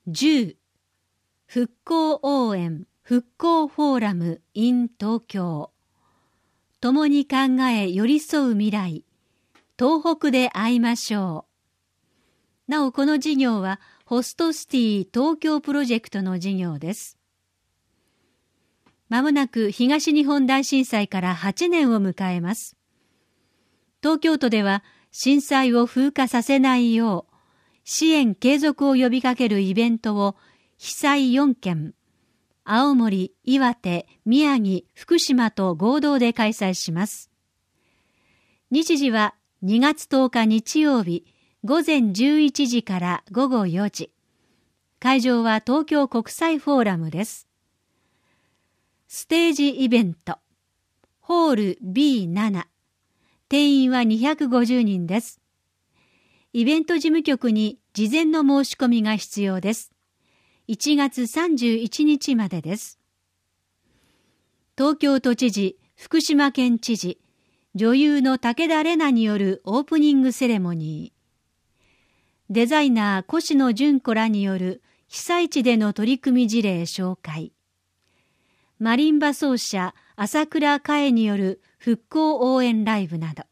10復興応援復興フォーラム in 東京、共に考え寄り添う未来、東北で会いましょう。なおこの事業はホストシティ東京プロジェクトの事業です。まもなく東日本大震災から8年を迎えます。東京都では震災を風化させないよう支援継続を呼びかけるイベントを被災4県、青森、岩手、宮城、福島と合同で開催します。日時は2月10日日曜日午前11時から午後4時。会場は東京国際フォーラムです。ステージイベント、ホール B7、定員は250人です。イベント事務局に事前の申し込みが必要です。1月31日までです。東京都知事、福島県知事、女優の武田玲奈によるオープニングセレモニー、デザイナー越野純子らによる被災地での取り組み事例紹介、マリンバ奏者朝倉海による復興応援ライブなど、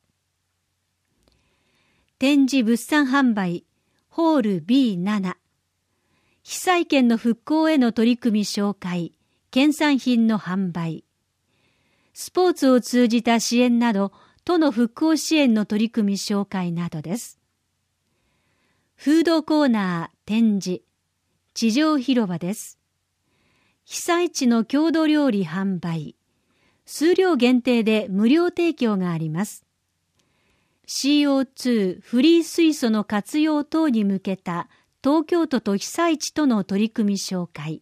展示物産販売ホール B7、被災県の復興への取り組み紹介、県産品の販売、スポーツを通じた支援など都の復興支援の取り組み紹介などです。フードコーナー展示、地上広場です。被災地の郷土料理販売、数量限定で無料提供があります。CO2 フリー水素の活用等に向けた東京都と被災地との取り組み紹介。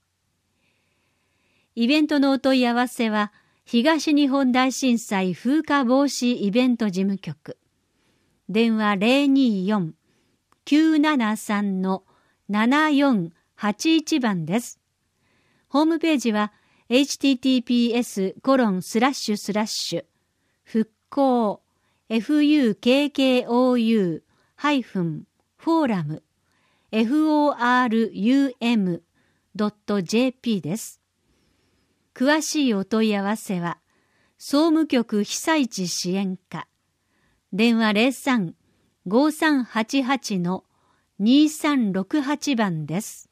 イベントのお問い合わせは東日本大震災風化防止イベント事務局、電話 024-973-7481 番です。ホームページは https:// 復興 fukkou-forum forum.jp です。詳しいお問い合わせは総務局被災地支援課、電話 03-5388-2368 番です。